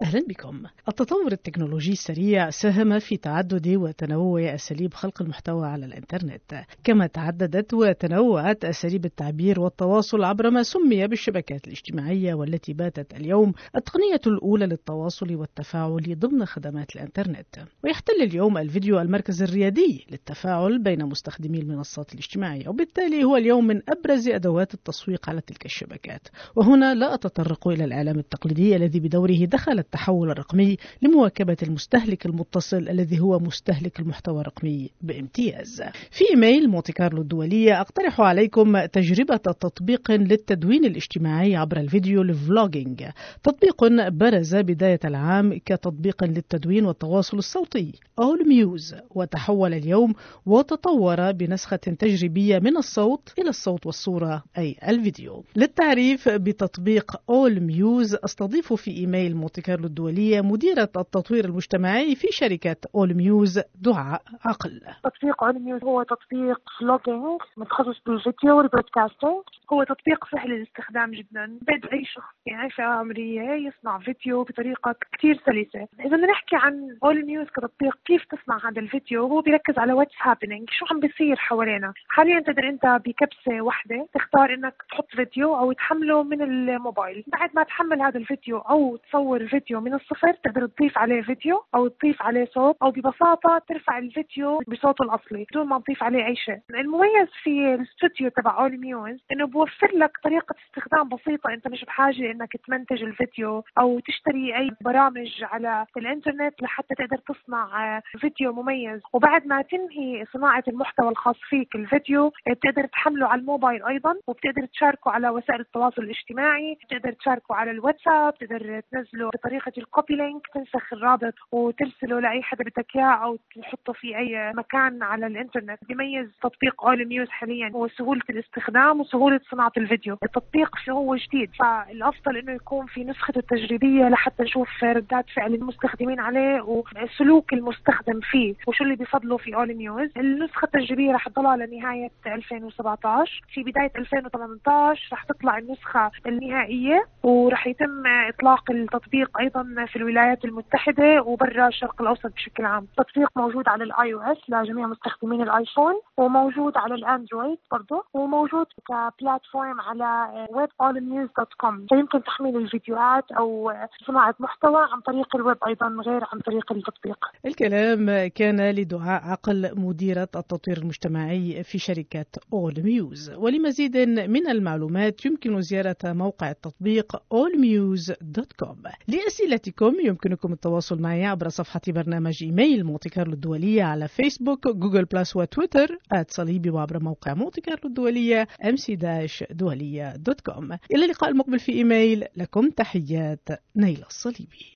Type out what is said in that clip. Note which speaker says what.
Speaker 1: أهلا بكم. التطور التكنولوجي السريع ساهم في تعدد وتنوع أساليب خلق المحتوى على الإنترنت، كما تعددت وتنوعت أساليب التعبير والتواصل عبر ما سمي بالشبكات الاجتماعية، والتي باتت اليوم التقنية الأولى للتواصل والتفاعل ضمن خدمات الإنترنت. ويحتل اليوم الفيديو المركز الريادي للتفاعل بين مستخدمي المنصات الاجتماعية، وبالتالي هو اليوم من أبرز أدوات التسويق على تلك الشبكات. وهنا لا أتطرق إلى الإعلام التقليدي الذي بدوره دخل التحول الرقمي لمواكبة المستهلك المتصل الذي هو مستهلك المحتوى الرقمي بامتياز. في إيميل مونتي كارلو الدولية أقترح عليكم تجربة تطبيق للتدوين الاجتماعي عبر الفيديو للفلوجينج. تطبيق برز بداية العام كتطبيق للتدوين والتواصل الصوتي All Muse، وتحول اليوم وتطور بنسخة تجريبية من الصوت إلى الصوت والصورة أي الفيديو. للتعريف بتطبيق All Muse أستضيف في إيميل مونتي كارلو الدولية مديرة التطوير المجتمعي في شركة All Muse دعاء عقل.
Speaker 2: تطبيق All Muse هو تطبيق فلوجينج متخصص بالفيديو والبودكاستنج. هو تطبيق سهل الاستخدام جدا، بيد أي شخص يعني فئة عمرية يصنع فيديو بطريقة كتير سلسة. إذا بدنا نحكي عن All Muse كتطبيق كيف تصنع هذا الفيديو، هو بيركز على what's happening، شو عم بيصير حوالينا حاليا. تقدر أنت بكبسة واحدة تختار إنك تحط فيديو أو تحمله من الموبايل. بعد ما تحمل هذا الفيديو أو تصور فيديو من الصفر، تقدر تضيف عليه فيديو أو تضيف عليه صوت، أو ببساطة ترفع الفيديو بصوته الأصلي بدون ما تضيف عليه أي شيء. المميز في الاستوديو تبع All Muse إنه بوفر لك طريقة استخدام بسيطة. أنت مش بحاجة إنك تمنتج الفيديو أو تشتري أي برامج على الإنترنت لحتى تقدر تصنع فيديو مميز. وبعد ما تنهي صناعة المحتوى الخاص فيك الفيديو، بتقدر تحمله على الموبايل أيضا، وبتقدر تشاركه على وسائل التواصل الاجتماعي، بتقدر تشاركه على الواتساب، تقدر تنزله بطريقة الكوبي لينك، تنسخ الرابط وترسله لأي حدا بدك إياه أو تحطه في أي مكان على الإنترنت. بيميز تطبيق All Muse حاليا هو سهولة الاستخدام وسهولة صناعة الفيديو. التطبيق هو جديد، فالأفضل إنه يكون في نسخته التجريبية لحتى نشوف ردات فعل المستخدمين عليه وسلوك المستخدم فيه وشو اللي بيفضلوا في All Muse. النسخة التجريبية رح تضلها لنهاية 2017. في بداية 2018 رح تطلع النسخة النهائية، ورح يتم إطلاق التطبيق أيضا في الولايات المتحدة وبرا الشرق الأوسط بشكل عام. التطبيق موجود على iOS لجميع مستخدمين الآيفون، وموجود على الأندرويد برضه، وموجود كبلاتفورم على weballmuse.com. فيمكن تحميل الفيديوهات أو صناعة محتوى عن طريق الويب أيضا غير عن طريق التطبيق.
Speaker 1: الكلام كان لدعاء عقل مديرة التطوير المجتمعي في شركة All Muse. ولمزيد من المعلومات يمكن زيارة موقع التطبيق allmuse.com. لأسئلتكم يمكنكم التواصل معي عبر صفحة برنامج إيميل مونتي كارلو الدولية على فيسبوك، جوجل بلس وتويتر @صليبي، وعبر موقع مونتي كارلو الدولية mc-dualiya.com. إلى اللقاء المقبل في إيميل. لكم تحيات نيلة الصليبي.